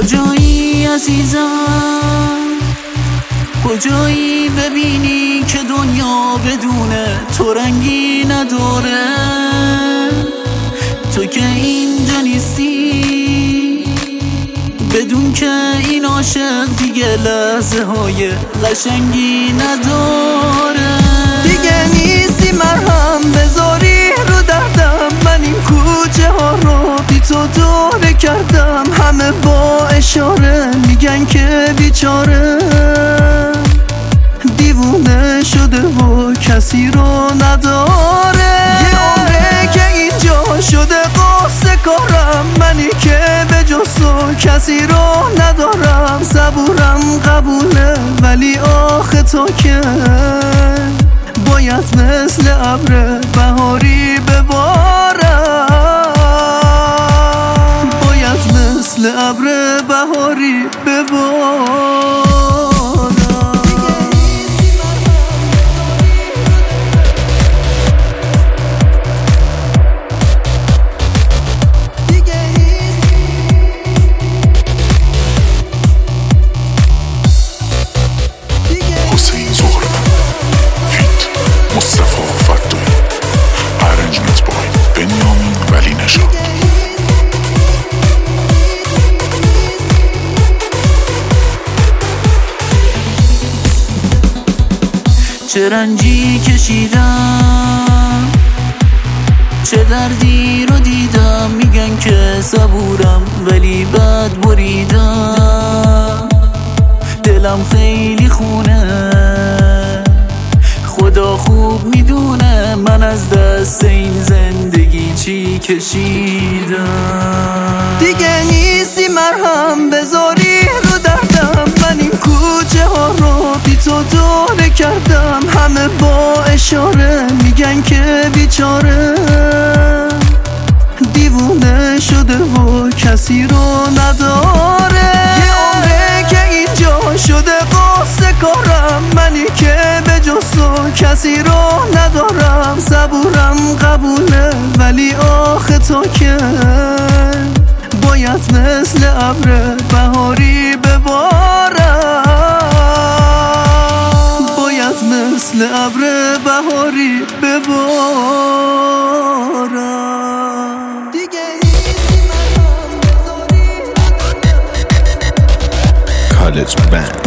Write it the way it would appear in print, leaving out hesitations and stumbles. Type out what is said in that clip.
کجایی عزیزم؟ کجایی ببینی که دنیا بدون تو رنگی نداره؟ تو که اینجا نیستی بدون که این عاشق دیگه لحظه های قشنگی نداره. دیگه نیستی مرهم بذاری رو دردم، من این کوچه ها رو بی تو دوره کردم. همه با اشاره میگن که بیچاره دیوونه شده و کسی رو نداره. یه عمره که اینجا شده قصه کارم، منی که به جز تو کسی رو ندارم. صبورم قبوله ولی آخه تو که باید مثل ابر بهاری ببارم، باید مثل ابر بهاری ببارم. چه رنجی کشیدم، چه دردی رو دیدم. میگن که صبورم ولی بد بریدم. دلم خیلی خونه، خدا خوب میدونه من از دست این زندگی چی کشیدم. دیگه نیستی مرهم بذاری رو دردم، من این کوچه ها رو بی تو دوره کردم. همه با اشاره میگن که بیچاره دیوونه شده و کسی رو نداره. یه عمره که اینجا شده قصه کارم، منی که به جز تو کسی رو ندارم. صبورم قبوله ولی آخه تو که باید مثل ابر بهاری ببارم، باید مثل ابر بهاری ببارم. دیگه نیستی من هم بذاری. College Band.